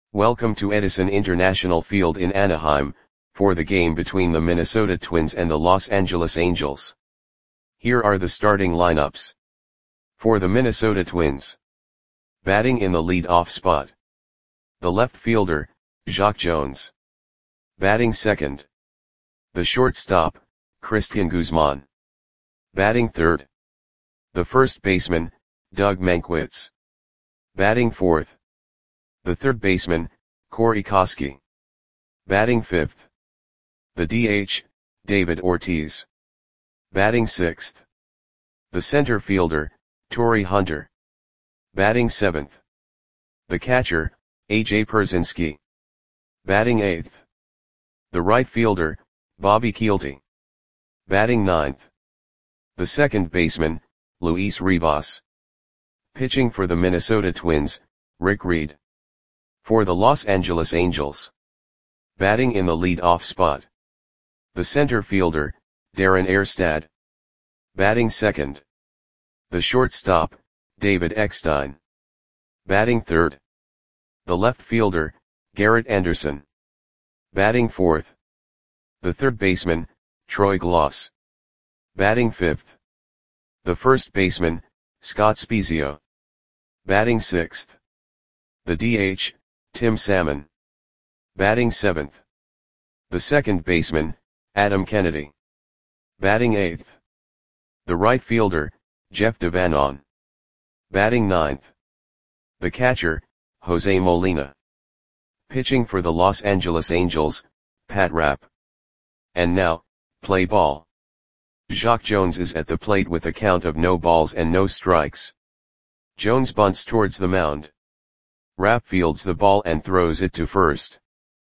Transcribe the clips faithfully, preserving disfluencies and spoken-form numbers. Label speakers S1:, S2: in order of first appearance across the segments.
S1: Welcome to Edison International Field in Anaheim, for the game between the Minnesota Twins and the Los Angeles Angels. Here are the starting lineups. For the Minnesota Twins. Batting in the lead-off spot. The left fielder, Jacque Jones. Batting second. The shortstop, Cristian Guzman. Batting third. The first baseman, Doug Mankiewicz. Batting fourth. The third baseman, Corey Koskie. Batting fifth. The D H, David Ortiz. Batting sixth. The center fielder, Torii Hunter. Batting seventh. The catcher, A J Pierzynski. Batting eighth. The right fielder, Bobby Kielty. Batting ninth. The second baseman, Luis Rivas. Pitching for the Minnesota Twins, Rick Reed. For the Los Angeles Angels. Batting in the lead-off spot. The center fielder, Darren Erstad. Batting second. The shortstop, David Eckstein. Batting third. The left fielder, Garrett Anderson. Batting fourth. The third baseman, Troy Glaus. Batting fifth. The first baseman, Scott Spiezio. Batting sixth. The D H, Tim Salmon. Batting seventh. The second baseman, Adam Kennedy. Batting eighth. The right fielder, Jeff Devanon. Batting ninth. The catcher, Jose Molina. Pitching for the Los Angeles Angels, Pat Rapp. And now, play ball. Jacque Jones is at the plate with a count of no balls and no strikes. Jones bunts towards the mound. Rapp fields the ball and throws it to first.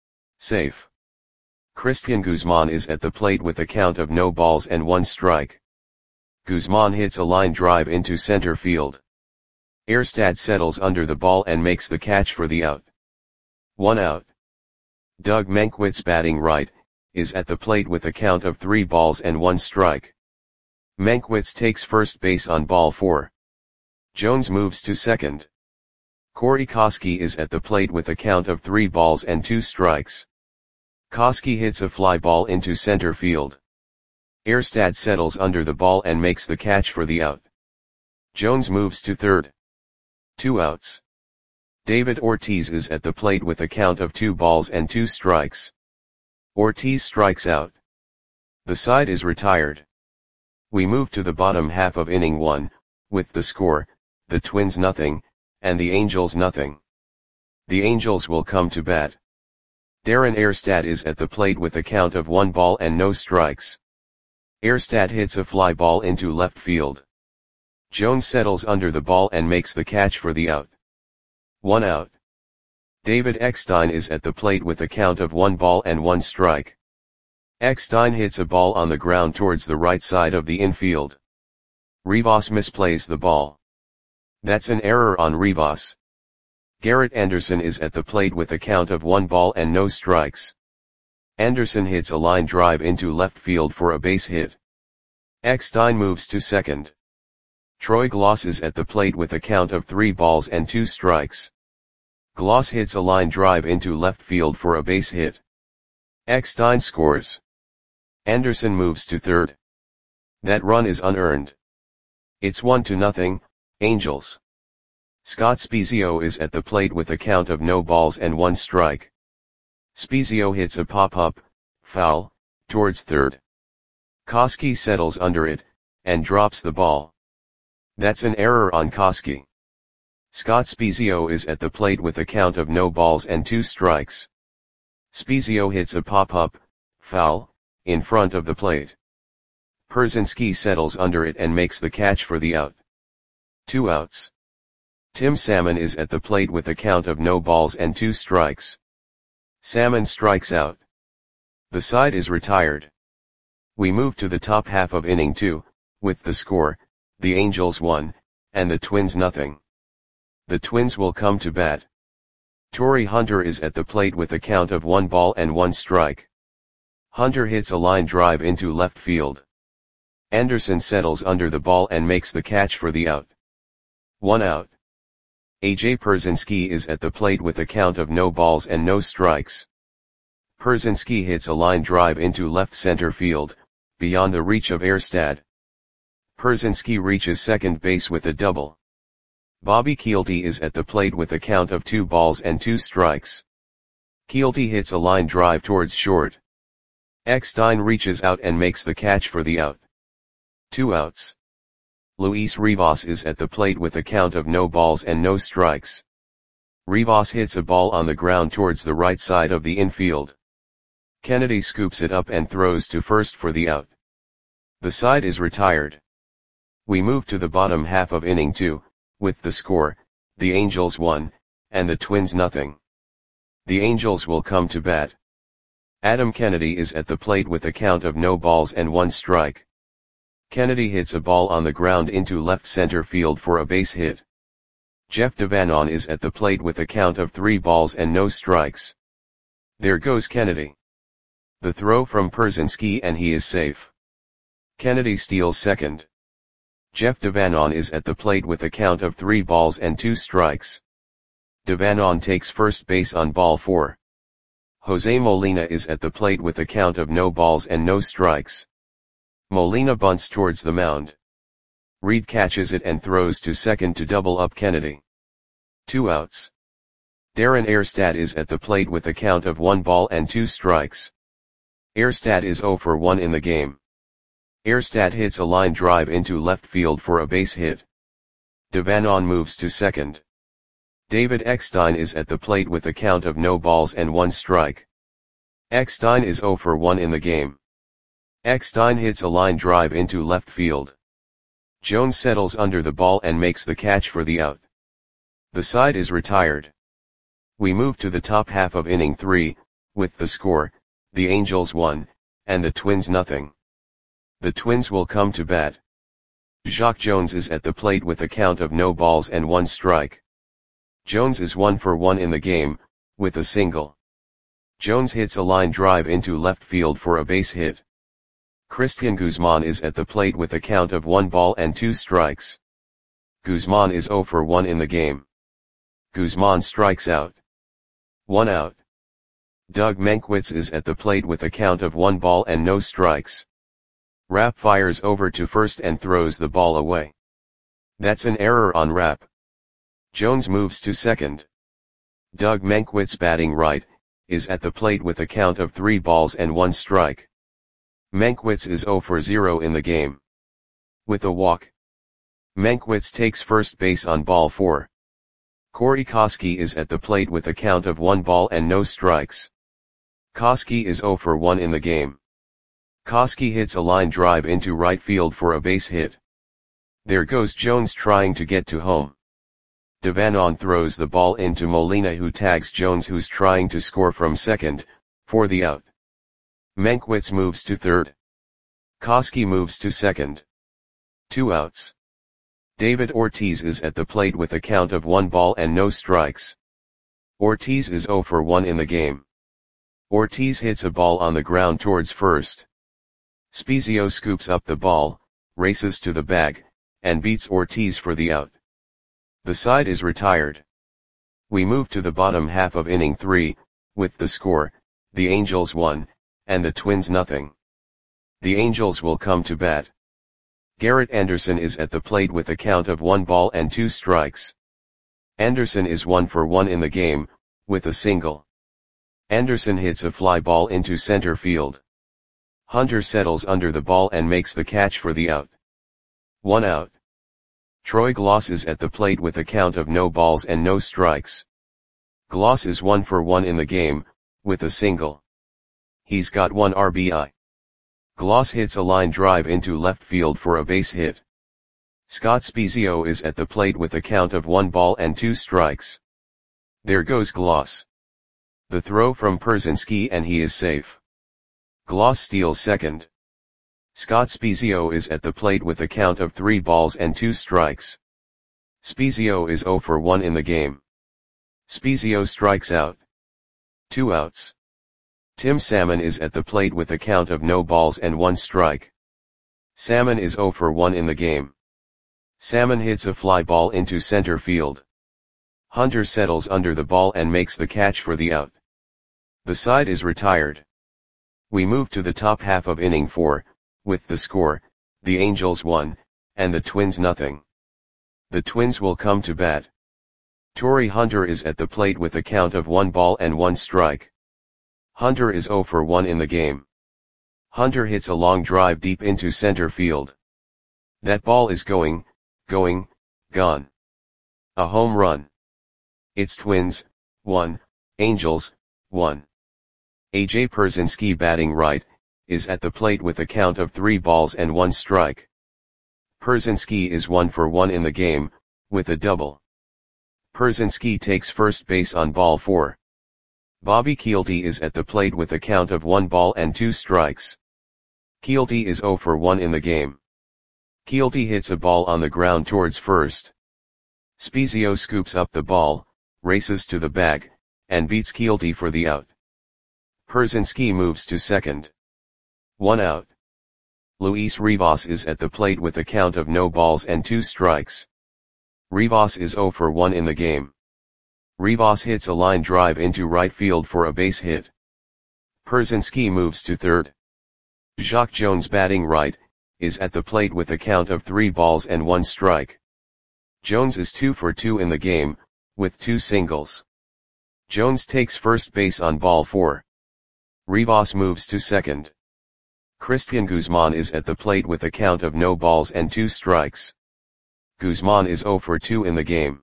S1: Safe. Cristian Guzman is at the plate with a count of no balls and one strike. Guzman hits a line drive into center field. Erstad settles under the ball and makes the catch for the out. One out. Doug Mankiewicz, batting right, is at the plate with a count of three balls and one strike. Mankiewicz takes first base on ball four. Jones moves to second. Corey Koskie is at the plate with a count of three balls and two strikes. Koskie hits a fly ball into center field. Erstad settles under the ball and makes the catch for the out. Jones moves to third. Two outs. David Ortiz is at the plate with a count of two balls and two strikes. Ortiz strikes out. The side is retired. We move to the bottom half of inning one, with the score, the Twins nothing, and the Angels nothing. The Angels will come to bat. Darren Erstad is at the plate with a count of one ball and no strikes. Erstad hits a fly ball into left field. Jones settles under the ball and makes the catch for the out. One out. David Eckstein is at the plate with a count of one ball and one strike. Eckstein hits a ball on the ground towards the right side of the infield. Rivas misplays the ball. That's an error on Rivas. Garrett Anderson is at the plate with a count of one ball and no strikes. Anderson hits a line drive into left field for a base hit. Eckstein moves to second. Troy Glaus is at the plate with a count of three balls and two strikes. Glaus hits a line drive into left field for a base hit. Eckstein scores. Anderson moves to third. That run is unearned. It's one to nothing, Angels. Scott Spiezio is at the plate with a count of no balls and one strike. Spiezio hits a pop-up, foul, towards third. Koskie settles under it, and drops the ball. That's an error on Koskie. Scott Spiezio is at the plate with a count of no balls and two strikes. Spiezio hits a pop-up, foul, in front of the plate. Pierzynski settles under it and makes the catch for the out. Two outs. Tim Salmon is at the plate with a count of no balls and two strikes. Salmon strikes out. The side is retired. We move to the top half of inning two, with the score, the Angels one, and the Twins nothing. The Twins will come to bat. Torii Hunter is at the plate with a count of one ball and one strike. Hunter hits a line drive into left field. Anderson settles under the ball and makes the catch for the out. One out. A J Pierzynski is at the plate with a count of no balls and no strikes. Pierzynski hits a line drive into left center field, beyond the reach of Erstad. Pierzynski reaches second base with a double. Bobby Kielty is at the plate with a count of two balls and two strikes. Kielty hits a line drive towards short. Eckstein reaches out and makes the catch for the out. Two outs. Luis Rivas is at the plate with a count of no balls and no strikes. Rivas hits a ball on the ground towards the right side of the infield. Kennedy scoops it up and throws to first for the out. The side is retired. We move to the bottom half of inning two, with the score, the Angels one, and the Twins nothing. The Angels will come to bat. Adam Kennedy is at the plate with a count of no balls and one strike. Kennedy hits a ball on the ground into left center field for a base hit. Jeff Devanon is at the plate with a count of three balls and no strikes. There goes Kennedy. The throw from Pierzynski and he is safe. Kennedy steals second. Jeff Devanon is at the plate with a count of three balls and two strikes. Devanon takes first base on ball four. Jose Molina is at the plate with a count of no balls and no strikes. Molina bunts towards the mound. Reed catches it and throws to second to double up Kennedy. Two outs. Darren Erstad is at the plate with a count of one ball and two strikes. Erstad is zero for one in the game. Erstad hits a line drive into left field for a base hit. Devanon moves to second. David Eckstein is at the plate with a count of no balls and one strike. Eckstein is zero for one in the game. Eckstein hits a line drive into left field. Jones settles under the ball and makes the catch for the out. The side is retired. We move to the top half of inning three, with the score, the Angels one, and the Twins nothing. The Twins will come to bat. Jacque Jones is at the plate with a count of no balls and one strike. Jones is one for one in the game, with a single. Jones hits a line drive into left field for a base hit. Christian Guzman is at the plate with a count of one ball and two strikes. Guzman is zero for one in the game. Guzman strikes out. One out. Doug Mankiewicz is at the plate with a count of one ball and no strikes. Rapp fires over to first and throws the ball away. That's an error on Rapp. Jones moves to second. Doug Mankiewicz, batting right, is at the plate with a count of three balls and one strike. Mankiewicz is zero for zero in the game. With a walk. Mankiewicz takes first base on ball four. Corey Koskie is at the plate with a count of one ball and no strikes. Koskie is zero for one in the game. Koskie hits a line drive into right field for a base hit. There goes Jones trying to get to home. Devanon throws the ball into Molina, who tags Jones, who's trying to score from second, for the out. Mankiewicz moves to third. Koskie moves to second. Two outs. David Ortiz is at the plate with a count of one ball and no strikes. Ortiz is zero for one in the game. Ortiz hits a ball on the ground towards first. Spezio scoops up the ball, races to the bag, and beats Ortiz for the out. The side is retired. We move to the bottom half of inning three, with the score, the Angels one, and the Twins nothing. The Angels will come to bat. Garrett Anderson is at the plate with a count of one ball and two strikes. Anderson is one for one in the game, with a single. Anderson hits a fly ball into center field. Hunter settles under the ball and makes the catch for the out. One out. Troy Glaus is at the plate with a count of no balls and no strikes. Glaus is one for one in the game, with a single. He's got one R B I. Glaus hits a line drive into left field for a base hit. Scott Spezio is at the plate with a count of one ball and two strikes. There goes Glaus. The throw from Pierzynski and he is safe. Glaus steals second. Scott Spezio is at the plate with a count of three balls and two strikes. Spezio is zero for one in the game. Spezio strikes out. Two outs. Tim Salmon is at the plate with a count of no balls and one strike. Salmon is zero for one in the game. Salmon hits a fly ball into center field. Hunter settles under the ball and makes the catch for the out. The side is retired. We move to the top half of inning four, with the score, the Angels one, and the Twins nothing. The Twins will come to bat. Torii Hunter is at the plate with a count of one ball and one strike. Hunter is zero for one in the game. Hunter hits a long drive deep into center field. That ball is going, going, gone. A home run. It's Twins, one, Angels, one. A J Pierzynski batting right, is at the plate with a count of three balls and one strike. Pierzynski is one for one in the game, with a double. Pierzynski takes first base on ball four. Bobby Kielty is at the plate with a count of one ball and two strikes. Kielty is zero for one in the game. Kielty hits a ball on the ground towards first. Spezio scoops up the ball, races to the bag, and beats Kielty for the out. Pierzynski moves to second. One out. Luis Rivas is at the plate with a count of no balls and two strikes. Rivas is zero for one in the game. Rivas hits a line drive into right field for a base hit. Pierzynski moves to third. Jacque Jones batting right, is at the plate with a count of three balls and one strike. Jones is two for two in the game, with two singles. Jones takes first base on ball four. Rivas moves to second. Cristian Guzman is at the plate with a count of no balls and two strikes. Guzman is zero for two in the game.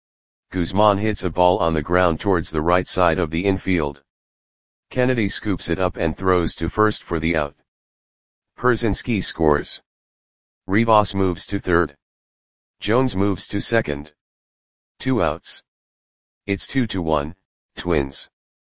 S1: Guzman hits a ball on the ground towards the right side of the infield. Kennedy scoops it up and throws to first for the out. Pierzynski scores. Rivas moves to third. Jones moves to second. Two outs. It's two to one, Twins.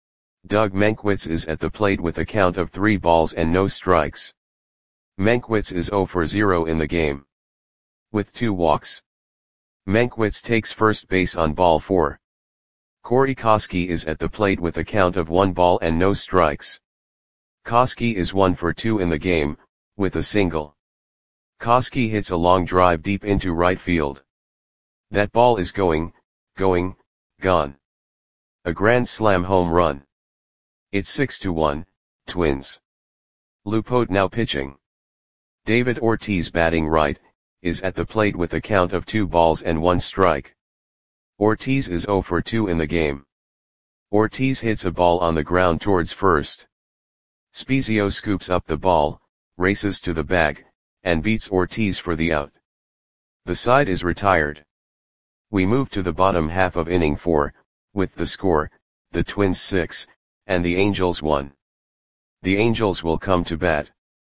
S1: Doug Mankiewicz is at the plate with a count of three balls and no strikes. Mankiewicz is zero for zero in the game. With two walks. Mankiewicz takes first base on ball four. Corey Koskie is at the plate with a count of one ball and no strikes. Koskie is one for two in the game, with a single. Koskie hits a long drive deep into right field. That ball is going, going, gone. A grand slam home run. It's six to one, Twins. Lupote now pitching. David Ortiz batting right, is at the plate with a count of two balls and one strike. Ortiz is zero for two in the game. Ortiz hits a ball on the ground towards first. Spezio scoops up the ball, races to the bag, and beats Ortiz for the out. The side is retired. We move to the bottom half of inning four, with the score, the Twins six, and the Angels one. The Angels will come to bat.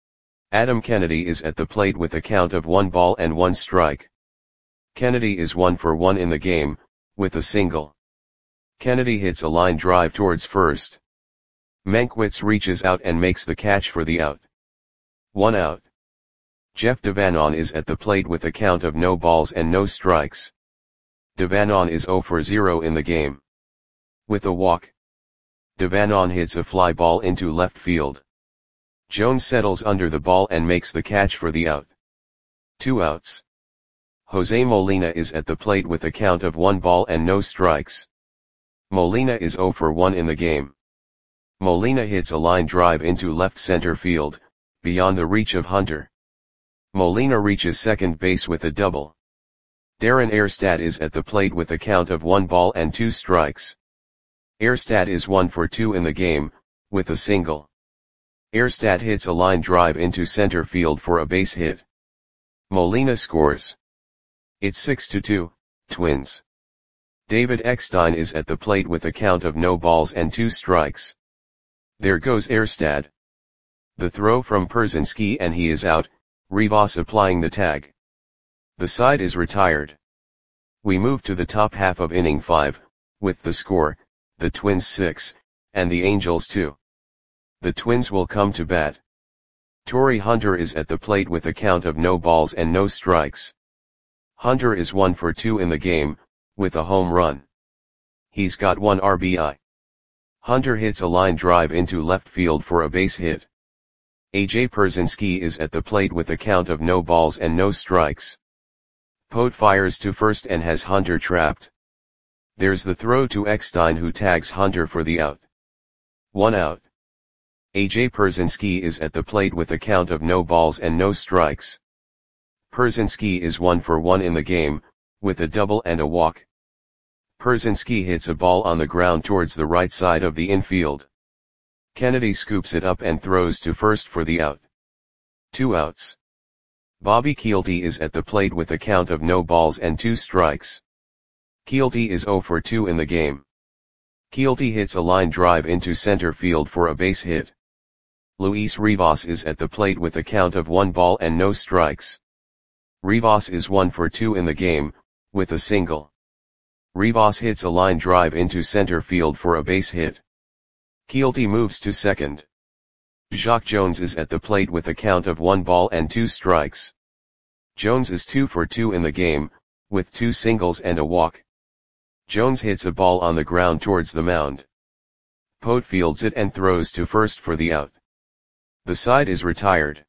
S1: Adam Kennedy is at the plate with a count of one ball and one strike. Kennedy is one for one in the game, with a single. Kennedy hits a line drive towards first. Mankiewicz reaches out and makes the catch for the out. One out. Jeff Devanon is at the plate with a count of no balls and no strikes. Devanon is zero for zero in the game. With a walk. Devanon hits a fly ball into left field. Jones settles under the ball and makes the catch for the out. Two outs. Jose Molina is at the plate with a count of one ball and no strikes. Molina is zero for one in the game. Molina hits a line drive into left center field, beyond the reach of Hunter. Molina reaches second base with a double. Darren Erstad is at the plate with a count of one ball and two strikes. Erstad is one for two in the game, with a single. Erstad hits a line drive into center field for a base hit. Molina scores. It's six to two, Twins. David Eckstein is at the plate with a count of no balls and two strikes. There goes Erstad. The throw from Pierzynski and he is out, Rivas applying the tag. The side is retired. We move to the top half of inning five, with the score, the Twins six, and the Angels two. The Twins will come to bat. Torii Hunter is at the plate with a count of no balls and no strikes. Hunter is one for two in the game, with a home run. He's got one R B I. Hunter hits a line drive into left field for a base hit. A J Pierzynski is at the plate with a count of no balls and no strikes. Pote fires to first and has Hunter trapped. There's the throw to Eckstein, who tags Hunter for the out. One out. A J Pierzynski is at the plate with a count of no balls and no strikes. Pierzynski is one for one in the game, with a double and a walk. Pierzynski hits a ball on the ground towards the right side of the infield. Kennedy scoops it up and throws to first for the out. Two outs. Bobby Kielty is at the plate with a count of no balls and two strikes. Kielty is zero for two in the game. Kielty hits a line drive into center field for a base hit. Luis Rivas is at the plate with a count of one ball and no strikes. Rivas is one for two in the game, with a single. Rivas hits a line drive into center field for a base hit. Kielty moves to second. Jacque Jones is at the plate with a count of one ball and two strikes. Jones is two for two in the game, with two singles and a walk. Jones hits a ball on the ground towards the mound. Pote fields it and throws to first for the out. The side is retired.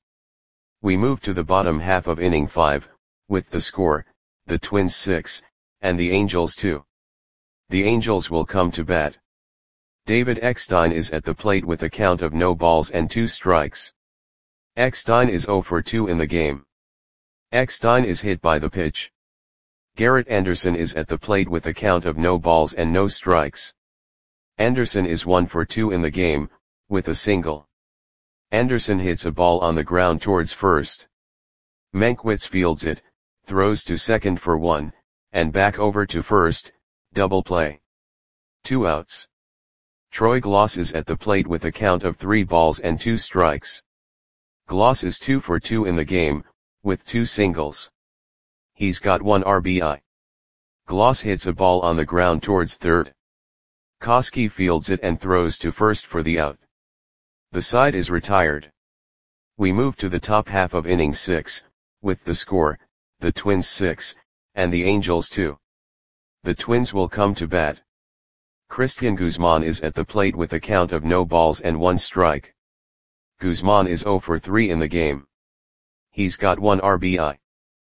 S1: We move to the bottom half of inning five, with the score, the Twins six, and the Angels two. The Angels will come to bat. David Eckstein is at the plate with a count of no balls and two strikes. Eckstein is zero for two in the game. Eckstein is hit by the pitch. Garrett Anderson is at the plate with a count of no balls and no strikes. Anderson is one for two in the game, with a single. Anderson hits a ball on the ground towards first. Mankiewicz fields it, throws to second for one, and back over to first, double play. Two outs. Troy Glaus is at the plate with a count of three balls and two strikes. Glaus is two for two in the game, with two singles. He's got one R B I. Glaus hits a ball on the ground towards third. Koski fields it and throws to first for the out. The side is retired. We move to the top half of inning six, with the score, the Twins six, and the Angels two. The Twins will come to bat. Christian Guzman is at the plate with a count of no balls and one strike. Guzman is zero for three in the game. He's got one R B I.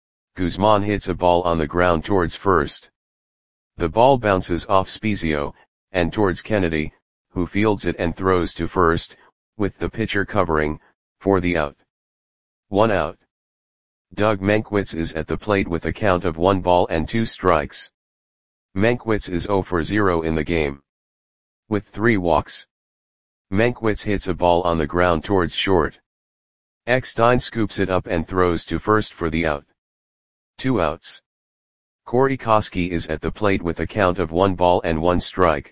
S1: Guzman hits a ball on the ground towards first. The ball bounces off Spezio, and towards Kennedy, who fields it and throws to first, with the pitcher covering, for the out. One out. Doug Mankiewicz is at the plate with a count of one ball and two strikes. Mankiewicz is zero for zero in the game. With three walks. Mankiewicz hits a ball on the ground towards short. Eckstein scoops it up and throws to first for the out. Two outs. Corey Koski is at the plate with a count of one ball and one strike.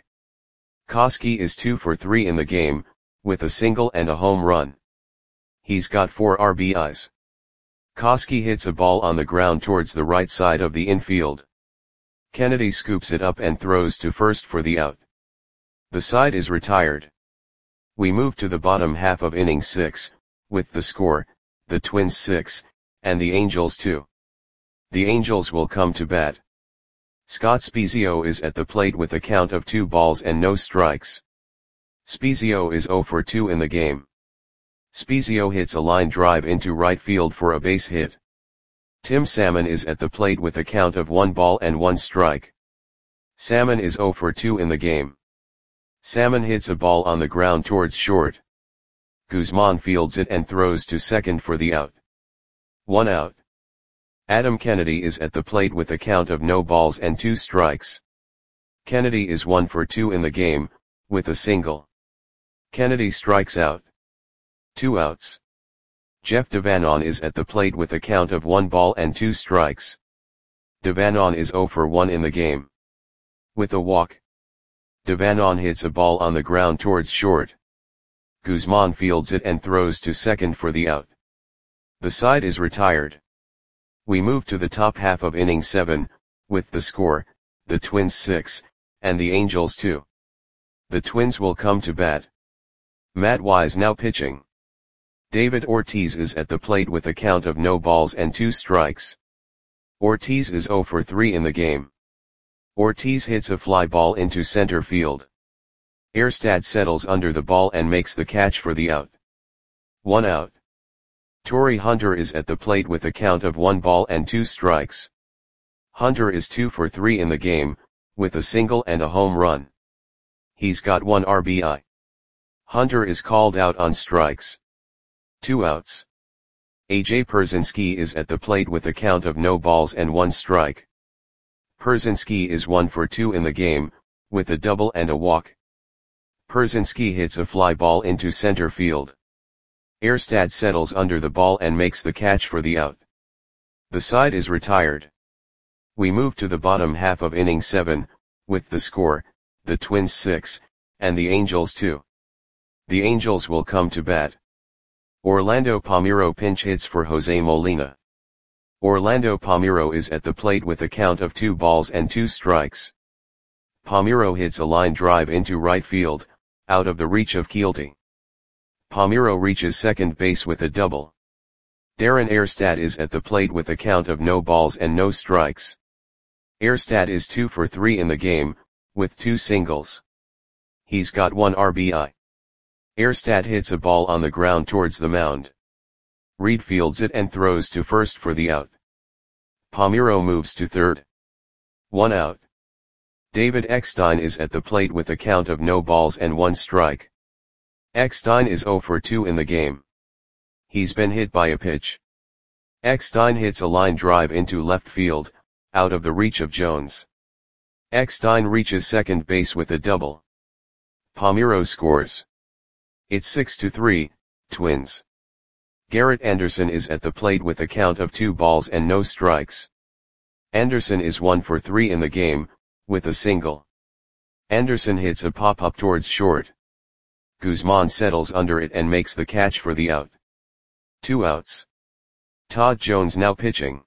S1: Koski is two for three in the game, with a single and a home run. He's got four R B Is. Koski hits a ball on the ground towards the right side of the infield. Kennedy scoops it up and throws to first for the out. The side is retired. We move to the bottom half of inning six, with the score, the Twins six, and the Angels two. The Angels will come to bat. Scott Spezio is at the plate with a count of two balls and no strikes. Spezio is zero for two in the game. Spezio hits a line drive into right field for a base hit. Tim Salmon is at the plate with a count of one ball and one strike. Salmon is zero for two in the game. Salmon hits a ball on the ground towards short. Guzman fields it and throws to second for the out. One out. Adam Kennedy is at the plate with a count of no balls and two strikes. Kennedy is one for two in the game, with a single. Kennedy strikes out. Two outs. Jeff Devanon is at the plate with a count of one ball and two strikes. Devanon is zero for one in the game. With a walk. Devanon hits a ball on the ground towards short. Guzman fields it and throws to second for the out. The side is retired. We move to the top half of inning seven, with the score, the Twins six, and the Angels two. The Twins will come to bat. Matt Wise now pitching. David Ortiz is at the plate with a count of no balls and two strikes. Ortiz is zero for three in the game. Ortiz hits a fly ball into center field. Erstad settles under the ball and makes the catch for the out. One out. Torii Hunter is at the plate with a count of one ball and two strikes. Hunter is two for three in the game, with a single and a home run. He's got one R B I. Hunter is called out on strikes. Two outs. A J Pierzynski is at the plate with a count of no balls and one strike. Pierzynski is one for two in the game, with a double and a walk. Pierzynski hits a fly ball into center field. Erstad settles under the ball and makes the catch for the out. The side is retired. We move to the bottom half of inning seven, with the score, the Twins six, and the Angels two. The Angels will come to bat. Orlando Palmeiro pinch hits for Jose Molina. Orlando Palmeiro is at the plate with a count of two balls and two strikes. Palmeiro hits a line drive into right field, out of the reach of Keelty. Palmeiro reaches second base with a double. Darren Erstad is at the plate with a count of no balls and no strikes. Erstad is two for three in the game, with two singles. He's got one R B I. Erstad hits a ball on the ground towards the mound. Reed fields it and throws to first for the out. Palmeiro moves to third. One out. David Eckstein is at the plate with a count of no balls and one strike. Eckstein is zero for two in the game. He's been hit by a pitch. Eckstein hits a line drive into left field, out of the reach of Jones. Eckstein reaches second base with a double. Palmeiro scores. It's six to three, Twins. Garrett Anderson is at the plate with a count of two balls and no strikes. Anderson is one for three in the game, with a single. Anderson hits a pop-up towards short. Guzman settles under it and makes the catch for the out. Two outs. Todd Jones now pitching.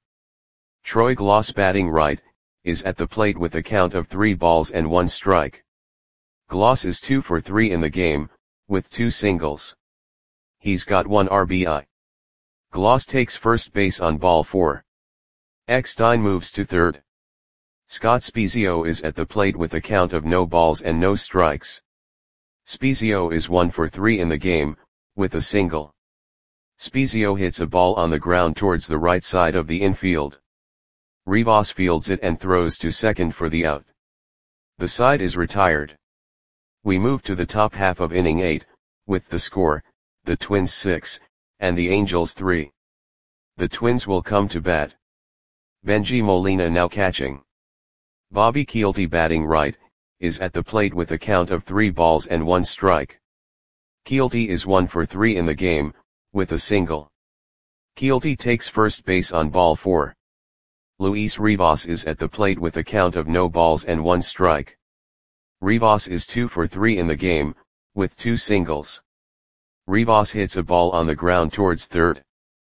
S1: Troy Glaus batting right, is at the plate with a count of three balls and one strike. Glaus is two for three in the game, with two singles. He's got one R B I. Glaus takes first base on ball four. Eckstein moves to third. Scott Spiezio is at the plate with a count of no balls and no strikes. Spiezio is one for three in the game, with a single. Spiezio hits a ball on the ground towards the right side of the infield. Rivas fields it and throws to second for the out. The side is retired. We move to the top half of inning eight, with the score, the Twins six, and the Angels three. The Twins will come to bat. Bengie Molina now catching. Bobby Keelty batting right, is at the plate with a count of three balls and one strike. Keelty is one for three in the game, with a single. Keelty takes first base on ball four. Luis Rivas is at the plate with a count of no balls and one strike. Rivas is two for three in the game, with two singles. Rivas hits a ball on the ground towards third.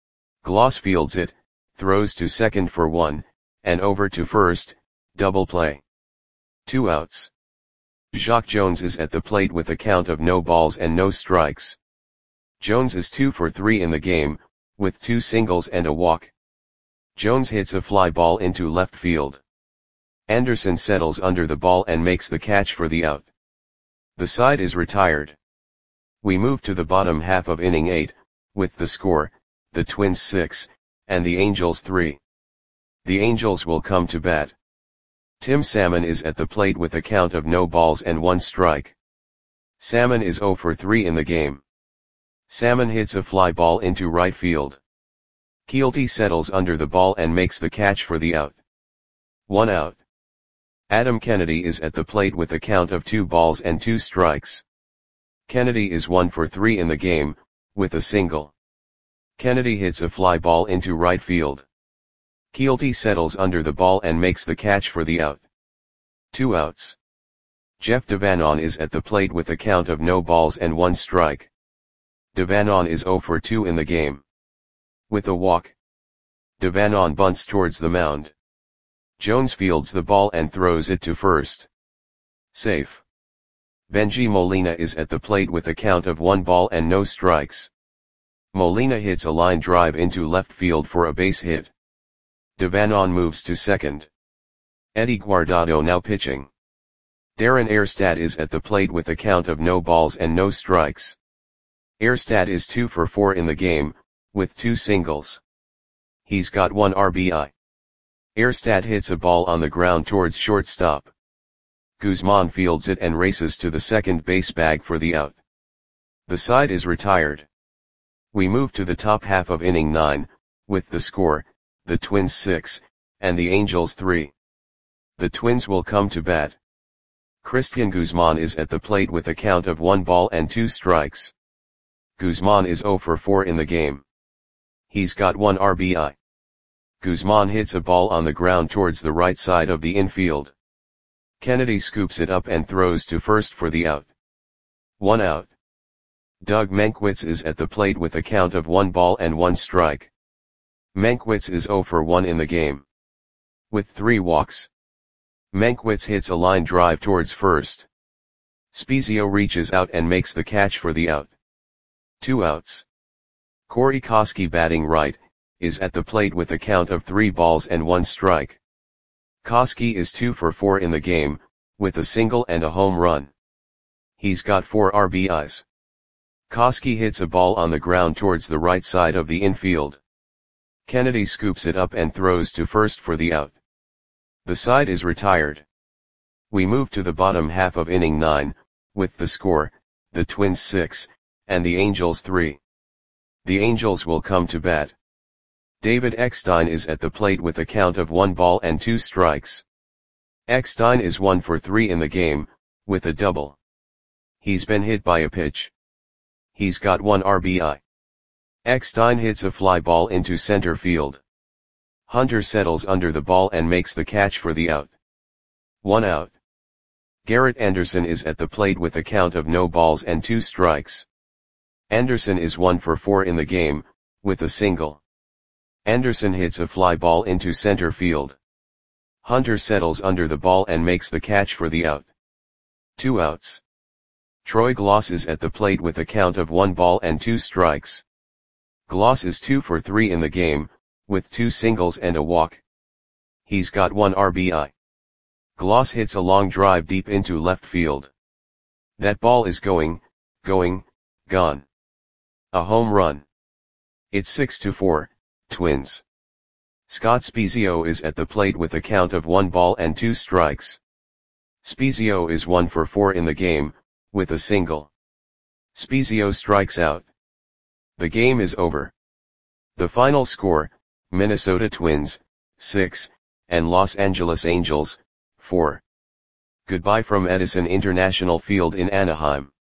S1: Glaus fields it, throws to second for one, and over to first, double play. Two outs. Jacque Jones is at the plate with a count of no balls and no strikes. Jones is two for three in the game, with two singles and a walk. Jones hits a fly ball into left field. Anderson settles under the ball and makes the catch for the out. The side is retired. We move to the bottom half of inning eight, with the score, the Twins six, and the Angels three. The Angels will come to bat. Tim Salmon is at the plate with a count of no balls and one strike. Salmon is zero for three in the game. Salmon hits a fly ball into right field. Keelty settles under the ball and makes the catch for the out. One out. Adam Kennedy is at the plate with a count of two balls and two strikes. Kennedy is one for three in the game, with a single. Kennedy hits a fly ball into right field. Keelty settles under the ball and makes the catch for the out. Two outs. Jeff Devanon is at the plate with a count of no balls and one strike. Devanon is zero for two in the game. With a walk. Devanon bunts towards the mound. Jones fields the ball and throws it to first. Safe. Bengie Molina is at the plate with a count of one ball and no strikes. Molina hits a line drive into left field for a base hit. Devanon moves to second. Eddie Guardado now pitching. Darren Erstad is at the plate with a count of no balls and no strikes. Erstad is two for four in the game, with two singles. He's got one R B I. Erstad hits a ball on the ground towards shortstop. Guzman fields it and races to the second base bag for the out. The side is retired. We move to the top half of inning nine, with the score, the Twins six, and the Angels three. The Twins will come to bat. Cristian Guzman is at the plate with a count of one ball and two strikes. Guzman is zero for four in the game. He's got one R B I. Guzman hits a ball on the ground towards the right side of the infield. Kennedy scoops it up and throws to first for the out. One out. Doug Mankiewicz is at the plate with a count of one ball and one strike. Mankiewicz is zero for one in the game. With three walks. Mankiewicz hits a line drive towards first. Spiezio reaches out and makes the catch for the out. Two outs. Corey Koskie, batting right, is at the plate with a count of three balls and one strike. Koskie is two for four in the game, with a single and a home run. He's got four R B Is. Koskie hits a ball on the ground towards the right side of the infield. Kennedy scoops it up and throws to first for the out. The side is retired. We move to the bottom half of inning nine, with the score, the Twins six, and the Angels three. The Angels will come to bat. David Eckstein is at the plate with a count of one ball and two strikes. Eckstein is one for three in the game, with a double. He's been hit by a pitch. He's got one R B I. Eckstein hits a fly ball into center field. Hunter settles under the ball and makes the catch for the out. One out. Garrett Anderson is at the plate with a count of no balls and two strikes. Anderson is one for four in the game, with a single. Anderson hits a fly ball into center field. Hunter settles under the ball and makes the catch for the out. Two outs. Troy Glaus is at the plate with a count of one ball and two strikes. Glaus is two for three in the game, with two singles and a walk. He's got one R B I. Glaus hits a long drive deep into left field. That ball is going, going, gone. A home run. It's six to four, Twins. Scott Spiezio is at the plate with a count of one ball and two strikes. Spiezio is one for four in the game, with a single. Spiezio strikes out. The game is over. The final score, Minnesota Twins, six, and Los Angeles Angels, four. Goodbye from Edison International Field in Anaheim.